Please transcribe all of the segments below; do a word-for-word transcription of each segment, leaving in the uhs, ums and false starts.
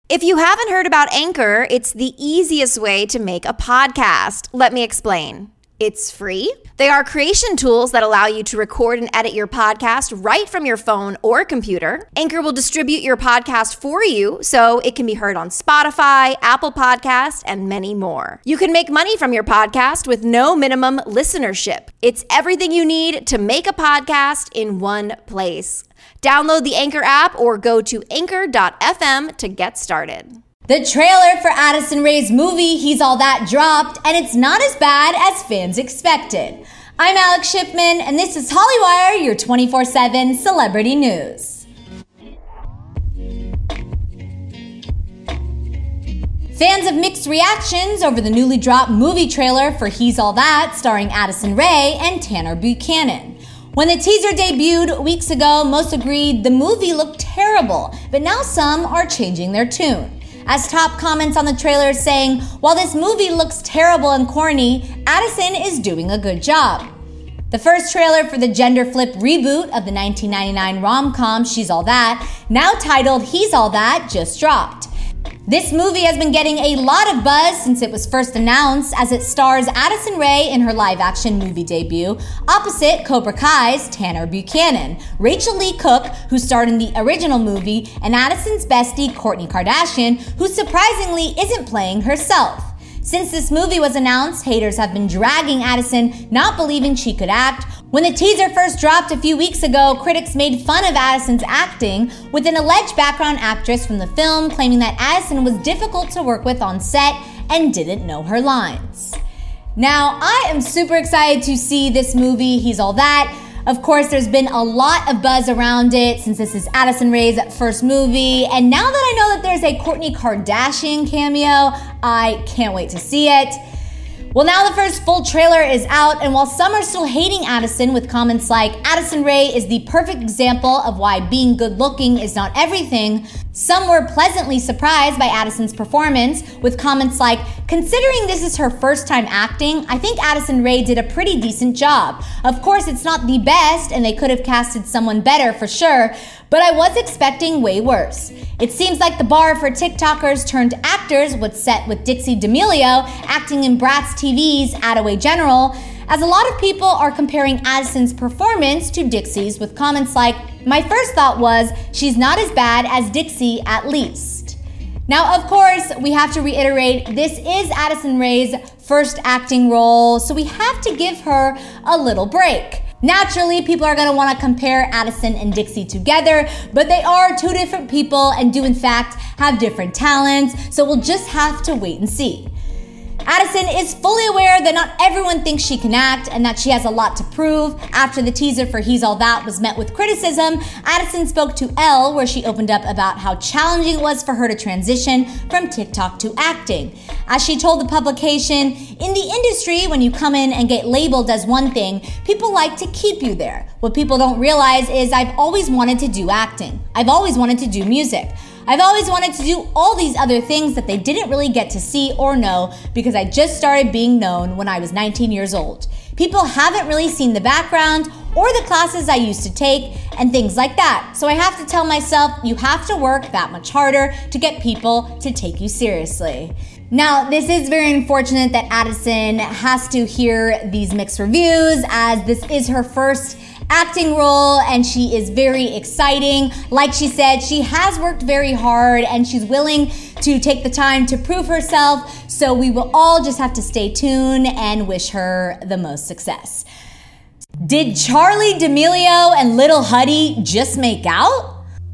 If you haven't heard about Anchor, it's the easiest way to make a podcast. Let me explain. It's free. They are creation tools that allow you to record and edit your podcast right from your phone or computer. Anchor will distribute your podcast for you so it can be heard on Spotify, Apple Podcasts, and many more. You can make money from your podcast with no minimum listenership. It's everything you need to make a podcast in one place. Download the Anchor app or go to anchor dot f m to get started. The trailer for Addison Rae's movie, He's All That, dropped, and it's not as bad as fans expected. I'm Alex Schiffman, and this is Hollywire, your twenty-four seven celebrity news. Fans have mixed reactions over the newly dropped movie trailer for He's All That, starring Addison Rae and Tanner Buchanan. When the teaser debuted weeks ago, most agreed the movie looked terrible, but now some are changing their tune. As top comments on the trailer saying, while this movie looks terrible and corny, Addison is doing a good job. The first trailer for the gender flip reboot of the nineteen ninety-nine rom-com She's All That, now titled He's All That, just dropped. This movie has been getting a lot of buzz since it was first announced, as it stars Addison Rae in her live-action movie debut, opposite Cobra Kai's Tanner Buchanan, Rachel Lee Cook, who starred in the original movie, and Addison's bestie Kourtney Kardashian, who surprisingly isn't playing herself. Since this movie was announced, haters have been dragging Addison, not believing she could act. When the teaser first dropped a few weeks ago, critics made fun of Addison's acting, with an alleged background actress from the film claiming that Addison was difficult to work with on set and didn't know her lines. Now, I am super excited to see this movie, He's All That. Of course, there's been a lot of buzz around it since this is Addison Rae's first movie, and now that I know that there's a Kourtney Kardashian cameo, I can't wait to see it. Well, now the first full trailer is out, and while some are still hating Addison with comments like, Addison Rae is the perfect example of why being good-looking is not everything, some were pleasantly surprised by Addison's performance with comments like, considering this is her first time acting, I think Addison Rae did a pretty decent job. Of course, it's not the best, and they could have casted someone better for sure, but I was expecting way worse. It seems like the bar for TikTokers turned actors was set with Dixie D'Amelio acting in Bratz T V's Attaway General, as a lot of people are comparing Addison's performance to Dixie's with comments like, my first thought was, she's not as bad as Dixie at least. Now, of course, we have to reiterate, this is Addison Rae's first acting role, so we have to give her a little break. Naturally, people are going to want to compare Addison and Dixie together, but they are two different people and do in fact have different talents, so we'll just have to wait and see. Addison is fully aware that not everyone thinks she can act and that she has a lot to prove. After the teaser for He's All That was met with criticism, Addison spoke to Elle, where she opened up about how challenging it was for her to transition from TikTok to acting. As she told the publication, in the industry, when you come in and get labeled as one thing, people like to keep you there. What people don't realize is I've always wanted to do acting. I've always wanted to do music. I've always wanted to do all these other things that they didn't really get to see or know because I just started being known when I was nineteen years old. People haven't really seen the background or the classes I used to take and things like that. So I have to tell myself, you have to work that much harder to get people to take you seriously. Now, this is very unfortunate that Addison has to hear these mixed reviews, as this is her first acting role and she is very exciting. Like she said, she has worked very hard and she's willing to take the time to prove herself. So we will all just have to stay tuned and wish her the most success. Did Charli D'Amelio and Lil Huddy just make out?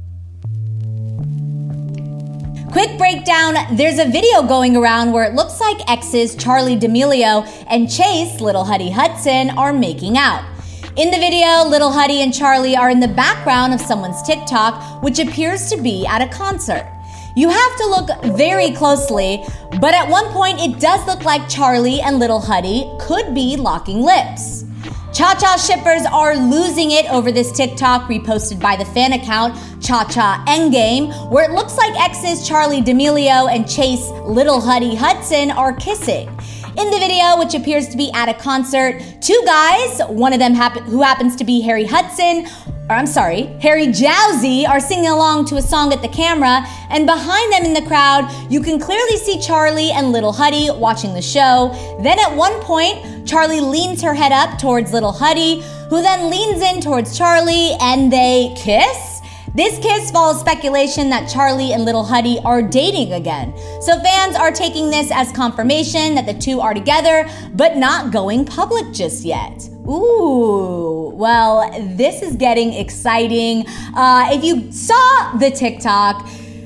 Quick breakdown, there's a video going around where it looks like exes Charli D'Amelio and Chase Lil Huddy Hudson are making out. In the video, Lil Huddy and Charli are in the background of someone's TikTok, which appears to be at a concert. You have to look very closely, but at one point it does look like Charli and Lil Huddy could be locking lips. Cha Cha shippers are losing it over this TikTok reposted by the fan account Cha Cha Endgame, where it looks like exes Charli D'Amelio and Chase Lil Huddy Hudson are kissing. In the video, which appears to be at a concert, two guys, one of them happen- who happens to be Harry Hudson, or I'm sorry, Harry Jowsey are singing along to a song at the camera, and behind them in the crowd, you can clearly see Charlie and Little Huddy watching the show. Then at one point, Charlie leans her head up towards Little Huddy, who then leans in towards Charlie, and they kiss. This kiss follows speculation that Charlie and Little Huddy are dating again. So fans are taking this as confirmation that the two are together, but not going public just yet. Ooh, well, this is getting exciting. Uh, if you saw the TikTok,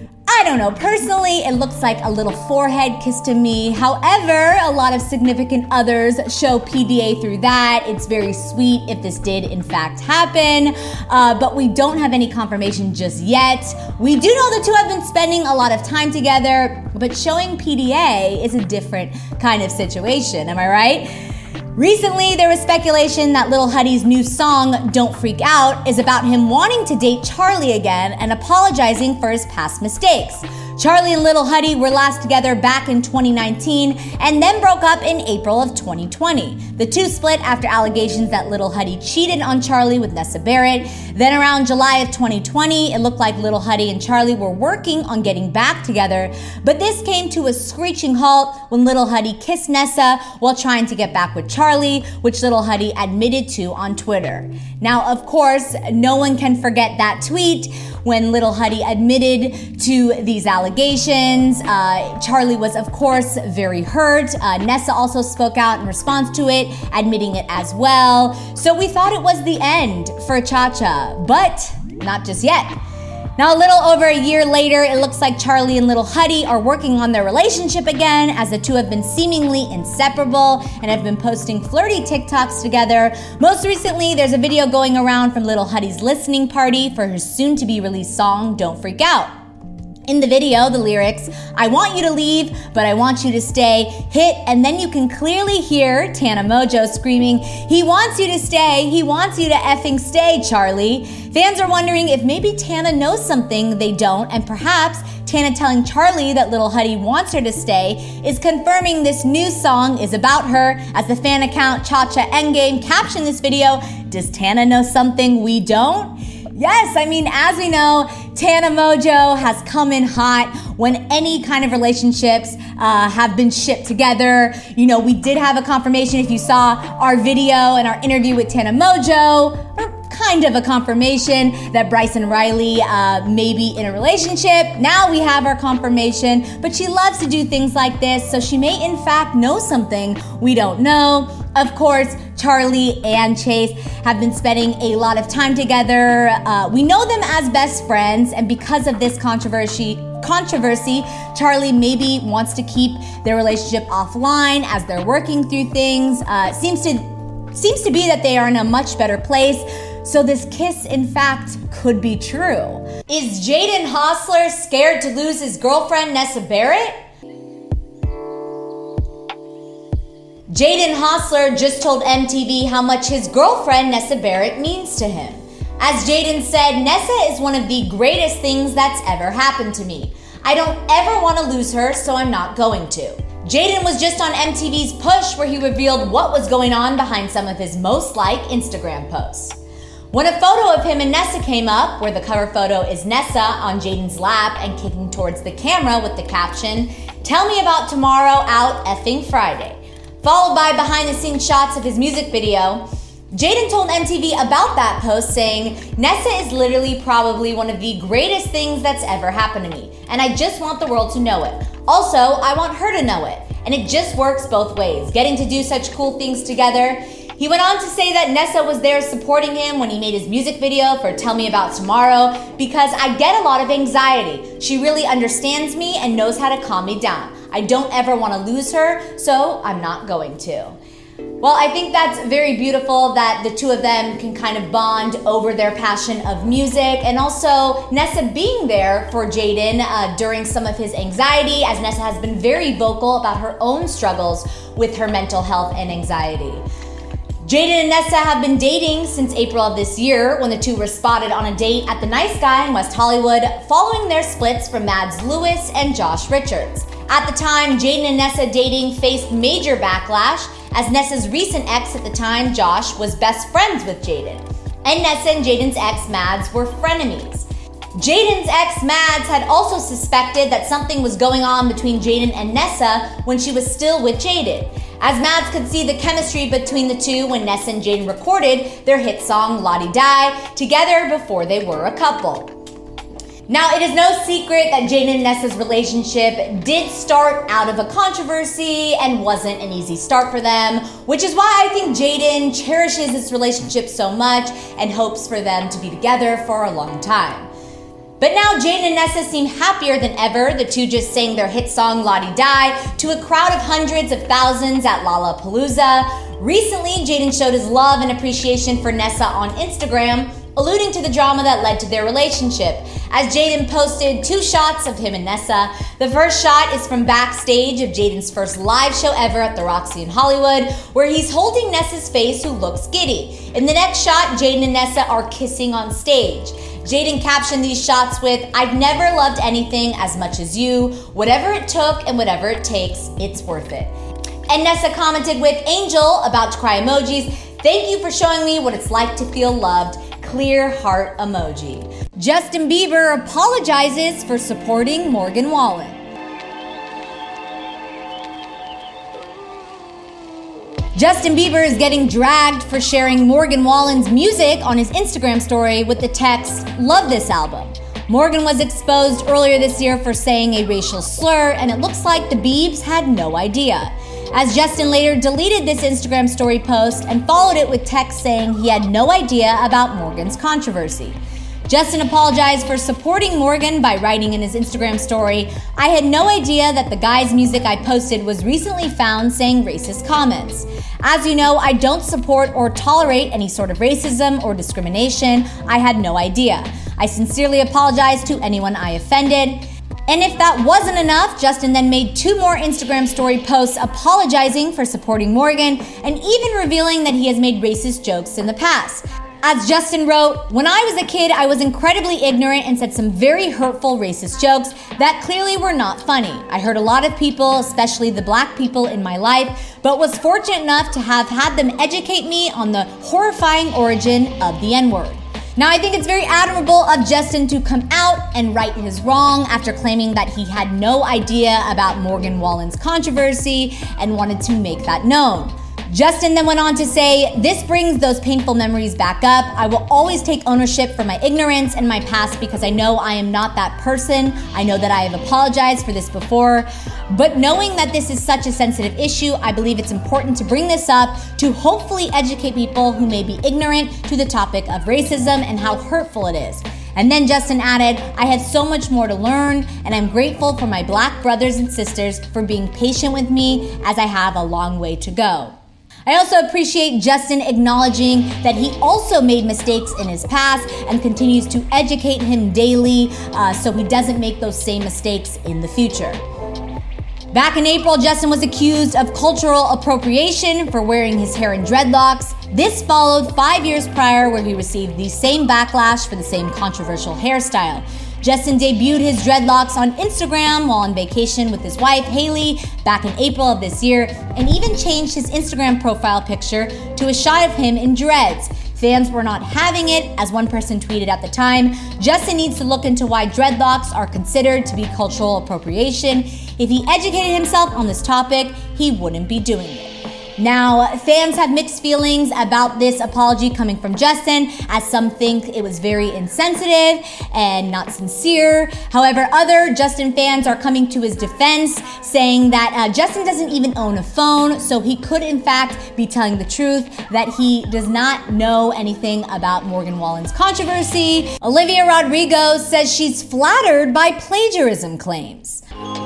I don't know, personally, it looks like a little forehead kiss to me. However, a lot of significant others show P D A through that. It's very sweet if this did in fact happen, uh, but we don't have any confirmation just yet. We do know the two have been spending a lot of time together, but showing P D A is a different kind of situation, am I right? Recently, there was speculation that Little Huddy's new song, Don't Freak Out, is about him wanting to date Charlie again and apologizing for his past mistakes. Charlie and Little Huddy were last together back in twenty nineteen and then broke up in April of twenty twenty. The two split after allegations that Little Huddy cheated on Charlie with Nessa Barrett. Then around July of twenty twenty, it looked like Little Huddy and Charlie were working on getting back together, but this came to a screeching halt when Little Huddy kissed Nessa while trying to get back with Charlie, which Little Huddy admitted to on Twitter. Now, of course, no one can forget that tweet when Little Huddy admitted to these allegations. Uh, Charlie was, of course, very hurt. Uh, Nessa also spoke out in response to it, admitting it as well. So we thought it was the end for Cha-Cha, but not just yet. Now, a little over a year later, it looks like Charlie and Little Huddy are working on their relationship again, as the two have been seemingly inseparable and have been posting flirty TikToks together. Most recently, there's a video going around from Little Huddy's listening party for her soon-to-be-released song, Don't Freak Out. In the video, the lyrics, "I want you to leave, but I want you to stay," hit, and then you can clearly hear Tana Mongeau screaming, "He wants you to stay, he wants you to effing stay, Charlie." Fans are wondering if maybe Tana knows something they don't, and perhaps Tana telling Charlie that Little Huddy wants her to stay is confirming this new song is about her, as the fan account Cha-Cha Endgame captioned this video, "Does Tana know something we don't?" Yes, I mean, as we know, Tana Mongeau has come in hot when any kind of relationships uh, have been shipped together. You know, we did have a confirmation if you saw our video and our interview with Tana Mongeau, or kind of a confirmation that Bryson Riley uh, may be in a relationship. Now we have our confirmation, but she loves to do things like this, so she may in fact know something we don't know. Of course, Charlie and Chase have been spending a lot of time together. Uh, we know them as best friends, and because of this controversy, controversy, Charlie maybe wants to keep their relationship offline as they're working through things. Uh, seems to seems to be that they are in a much better place. So this kiss, in fact, could be true. Is Jaden Hossler scared to lose his girlfriend, Nessa Barrett? Jaden Hossler just told M T V how much his girlfriend, Nessa Barrett, means to him. As Jaden said, "Nessa is one of the greatest things that's ever happened to me. I don't ever want to lose her, so I'm not going to." Jaden was just on M T V's Push, where he revealed what was going on behind some of his most liked Instagram posts. When a photo of him and Nessa came up, where the cover photo is Nessa on Jaden's lap and kicking towards the camera with the caption, "Tell me about tomorrow out effing Friday," followed by behind-the-scenes shots of his music video, Jaden told M T V about that post, saying, "Nessa is literally probably one of the greatest things that's ever happened to me, and I just want the world to know it. Also, I want her to know it, and it just works both ways, getting to do such cool things together." He went on to say that Nessa was there supporting him when he made his music video for Tell Me About Tomorrow, because I get a lot of anxiety. She really understands me and knows how to calm me down. I don't ever want to lose her, so I'm not going to. Well, I think that's very beautiful that the two of them can kind of bond over their passion of music, and also Nessa being there for Jaden uh, during some of his anxiety, as Nessa has been very vocal about her own struggles with her mental health and anxiety. Jaden and Nessa have been dating since April of this year, when the two were spotted on a date at the Nice Guy in West Hollywood, following their splits from Mads Lewis and Josh Richards. At the time, Jaden and Nessa dating faced major backlash, as Nessa's recent ex at the time, Josh, was best friends with Jaden. and Nessa and Jaden's ex, Mads, were frenemies. Jaden's ex, Mads, had also suspected that something was going on between Jaden and Nessa when she was still with Jaden, as Mads could see the chemistry between the two when Nessa and Jaden recorded their hit song La Di Da together before they were a couple. Now, it is no secret that Jaden and Nessa's relationship did start out of a controversy and wasn't an easy start for them, which is why I think Jaden cherishes this relationship so much and hopes for them to be together for a long time. But now Jaden and Nessa seem happier than ever. The two just sang their hit song La Di Da to a crowd of hundreds of thousands at Lollapalooza. Recently, Jaden showed his love and appreciation for Nessa on Instagram, alluding to the drama that led to their relationship, as Jaden posted two shots of him and Nessa. The first shot is from backstage of Jaden's first live show ever at the Roxy in Hollywood, where he's holding Nessa's face, who looks giddy. In the next shot, Jaden and Nessa are kissing on stage. Jaden captioned these shots with, "I've never loved anything as much as you. Whatever it took and whatever it takes, it's worth it." And Nessa commented with Angel, about to cry emojis, "Thank you for showing me what it's like to feel loved. Clear heart emoji." Justin Bieber apologizes for supporting Morgan Wallen. Justin Bieber is getting dragged for sharing Morgan Wallen's music on his Instagram story with the text, "Love this album." Morgan was exposed earlier this year for saying a racial slur, and it looks like the Biebs had no idea, as Justin later deleted this Instagram story post and followed it with text saying he had no idea about Morgan's controversy. Justin apologized for supporting Morgan by writing in his Instagram story, "I had no idea that the guy's music I posted was recently found saying racist comments. As you know, I don't support or tolerate any sort of racism or discrimination. I had no idea. I sincerely apologize to anyone I offended." And if that wasn't enough, Justin then made two more Instagram story posts apologizing for supporting Morgan and even revealing that he has made racist jokes in the past. As Justin wrote, "When I was a kid, I was incredibly ignorant and said some very hurtful racist jokes that clearly were not funny. I hurt a lot of people, especially the black people in my life, but was fortunate enough to have had them educate me on the horrifying origin of the N-word." Now, I think it's very admirable of Justin to come out and right his wrong after claiming that he had no idea about Morgan Wallen's controversy and wanted to make that known. Justin then went on to say, "This brings those painful memories back up. I will always take ownership for my ignorance and my past because I know I am not that person. I know that I have apologized for this before. But knowing that this is such a sensitive issue, I believe it's important to bring this up to hopefully educate people who may be ignorant to the topic of racism and how hurtful it is." And then Justin added, "I have so much more to learn, and I'm grateful for my black brothers and sisters for being patient with me as I have a long way to go." I also appreciate Justin acknowledging that he also made mistakes in his past and continues to educate him daily uh, so he doesn't make those same mistakes in the future. Back in April, Justin was accused of cultural appropriation for wearing his hair in dreadlocks. This followed five years prior, where he received the same backlash for the same controversial hairstyle. Justin debuted his dreadlocks on Instagram while on vacation with his wife, Haley, back in April of this year, and even changed his Instagram profile picture to a shot of him in dreads. Fans were not having it, as one person tweeted at the time, "Justin needs to look into why dreadlocks are considered to be cultural appropriation. If he educated himself on this topic, he wouldn't be doing it." Now, fans have mixed feelings about this apology coming from Justin, as some think it was very insensitive and not sincere. However, other Justin fans are coming to his defense, saying that uh, Justin doesn't even own a phone, so he could in fact be telling the truth, that he does not know anything about Morgan Wallen's controversy. Olivia Rodrigo says she's flattered by plagiarism claims.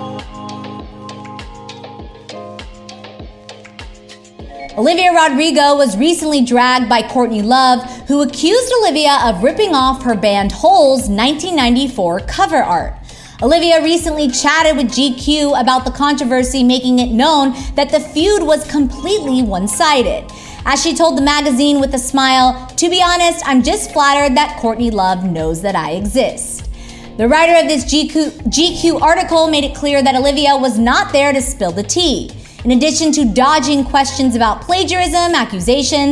Olivia Rodrigo was recently dragged by Courtney Love, who accused Olivia of ripping off her band Hole's nineteen ninety-four cover art. Olivia recently chatted with G Q about the controversy, making it known that the feud was completely one-sided. As she told the magazine with a smile, "To be honest, I'm just flattered that Courtney Love knows that I exist." The writer of this G Q, G Q article made it clear that Olivia was not there to spill the tea. In addition to dodging questions about plagiarism accusations,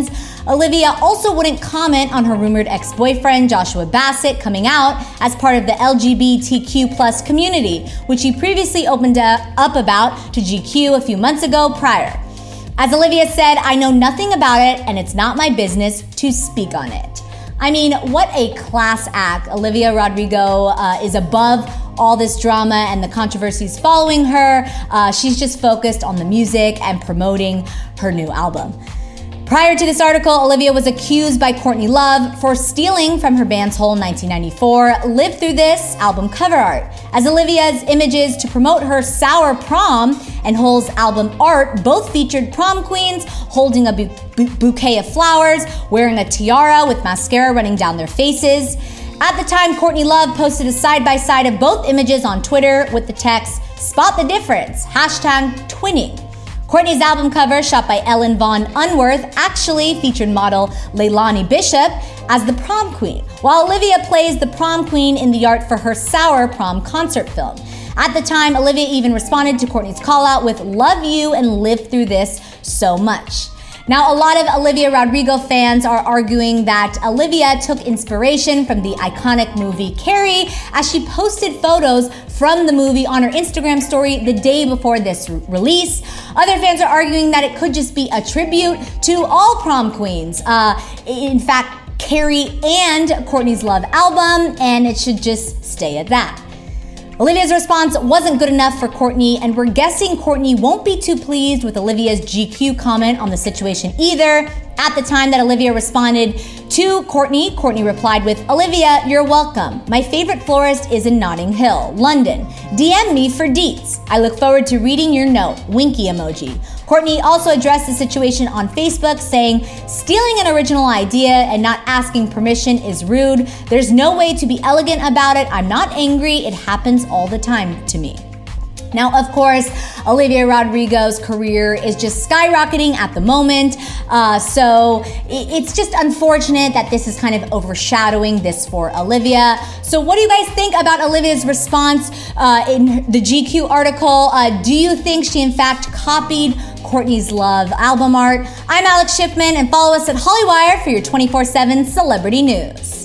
Olivia also wouldn't comment on her rumored ex-boyfriend Joshua Bassett coming out as part of the L G B T Q plus community, which he previously opened up about to G Q a few months ago prior. As Olivia said, "I know nothing about it and it's not my business to speak on it." I mean, what a class act. Olivia Rodrigo uh, is above all this drama and the controversies following her. Uh, she's just focused on the music and promoting her new album. Prior to this article, Olivia was accused by Courtney Love for stealing from her band's whole nineteen ninety-four Live Through This album cover art, as Olivia's images to promote her Sour Prom and Hole's album art both featured prom queens holding a bu- bu- bouquet of flowers, wearing a tiara with mascara running down their faces. At the time, Courtney Love posted a side-by-side of both images on Twitter with the text, "Spot the difference, hashtag twinning." Courtney's album cover, shot by Ellen Von Unworth, actually featured model Leilani Bishop as the prom queen, while Olivia plays the prom queen in the art for her Sour Prom concert film. At the time, Olivia even responded to Courtney's call out with "Love you and live through this so much." Now, a lot of Olivia Rodrigo fans are arguing that Olivia took inspiration from the iconic movie Carrie, as she posted photos from the movie on her Instagram story the day before this re- release. Other fans are arguing that it could just be a tribute to all prom queens. Uh, in fact, Carrie and Courtney's Love album, and it should just stay at that. Olivia's response wasn't good enough for Courtney, and we're guessing Courtney won't be too pleased with Olivia's G Q comment on the situation either. At the time that Olivia responded to Courtney, Courtney replied with, "Olivia, you're welcome. My favorite florist is in Notting Hill, London. D M me for deets. I look forward to reading your note. Winky emoji." Courtney also addressed the situation on Facebook, saying, "Stealing an original idea and not asking permission is rude. There's no way to be elegant about it. I'm not angry. It happens all the time to me." Now, of course, Olivia Rodrigo's career is just skyrocketing at the moment. Uh, so it's just unfortunate that this is kind of overshadowing this for Olivia. So what do you guys think about Olivia's response uh, in the G Q article? Uh, do you think she in fact copied Courtney's Love album art? I'm Alex Schiffman, and follow us at Hollywire for your twenty-four seven celebrity news.